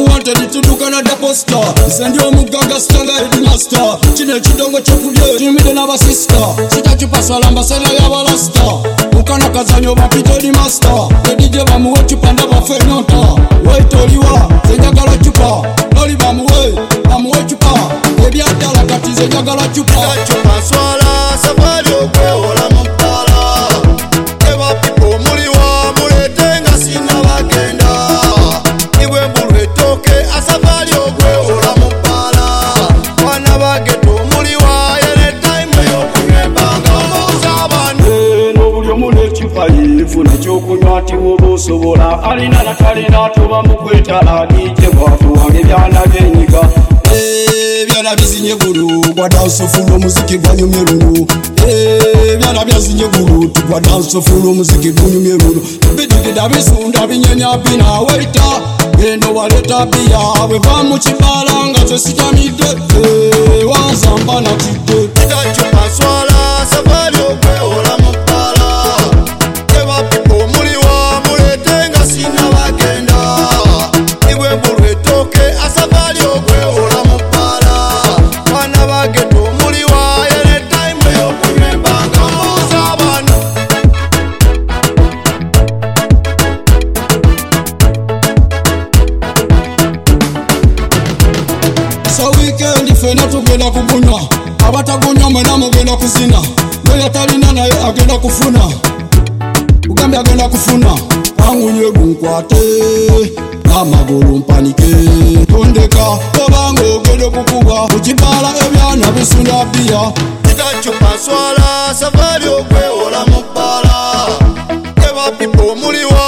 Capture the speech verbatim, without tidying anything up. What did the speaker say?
wanted tuduka na deposta Sendi omugaga stanga headmaster Chine chidongo chokubye Timide na basista Chita chupa swalamba sena ya balasta Ukana kazanyo bapito di master Edije bamuwe chupa nda bafenyonta Wait oliwa Zenyagala chupa Loli bamuwe Bamuwe chupa Ebi atala kati zenyagala chupa Chita chupa swala Safari okwe ola mpala Eba pipo muliwa Muletenga sina bagenda Iwe mbulwe toke Asafari okwe ola mpala Wana bageto muliwa Yene time yo kunyembanga Muzabanu Eno bulyo mune chupa yifu Ne chokunywa ati wobosobola Alina na talina tuba mukwetala Dije wafu wange byana genyiga Byana bizinye guru Gwa danso fulo muziki gwanyumye ruru Byana byazinye guru Tugwa danso fulo muziki gwanyumye ruru Bidigida bisunda binyenya bina Waita Gendo waleta biya Weva muchibala nga zesitamide Wanzamba na tide Chita chupa swala Safari okwe ola mpala Eba pipo muliwa Muletenga sina bagenda Iwe mbulwe toke Asafari okwe ola mpala Wana bageto muliwa Yene time yo kunyembanga Muzabanu So weekend fena tugenda kubunywa Abatagunywa mwena mugenda kuzina Noya talina naye agenda kufuna Ugambi agenda kufuna Angunye gunkwate Namagulu mpanike Tondeka Obango ogende kukuba Uchibala ebyana bisunda bia Chita chupa swala Safari okwe ola mpala Eba pipo muliwa